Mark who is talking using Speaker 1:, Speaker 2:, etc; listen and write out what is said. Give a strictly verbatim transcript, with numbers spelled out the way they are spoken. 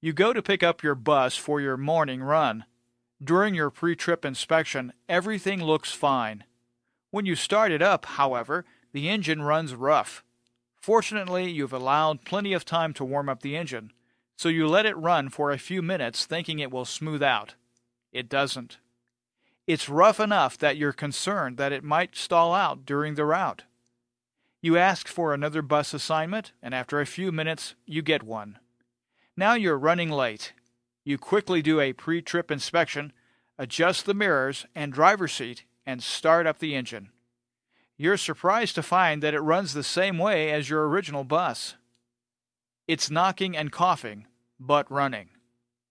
Speaker 1: You go to pick up your bus for your morning run. During your pre-trip inspection, everything looks fine. When you start it up, however, the engine runs rough. Fortunately, you've allowed plenty of time to warm up the engine, so you let it run for a few minutes thinking it will smooth out. It doesn't. It's rough enough that you're concerned that it might stall out during the route. You ask for another bus assignment, and after a few minutes, you get one. Now you're running late. You quickly do a pre-trip inspection, adjust the mirrors and driver's seat, and start up the engine. You're surprised to find that it runs the same way as your original bus. It's knocking and coughing, but running.